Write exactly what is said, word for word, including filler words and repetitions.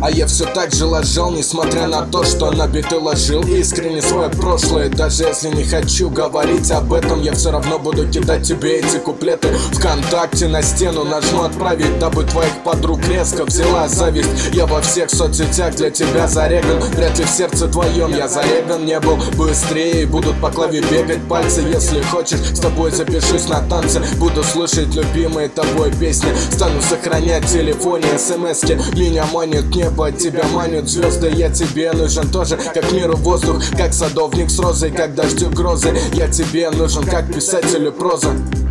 А я все так же лажал, несмотря на то, что на биты ложил искренне свое прошлое. Даже если не хочу говорить об этом, я все равно буду кидать тебе эти куплеты ВКонтакте на стену. Нажму отправить, дабы твоих подруг резко взяла зависть. Я во всех соцсетях для тебя зареган. Вряд ли в сердце твоем я зареган не был. Быстрее будут по клаве бегать пальцы. Если хочешь, с тобой запишусь на танцы. Буду слышать любимые тобой песни. Стану сохранять в телефоне смски. Меня манит небо, тебя манят звезды. Я тебе нужен тоже, как миру воздух, как садовник с розой, как дождю грозы. Я тебе нужен, как писателю проза.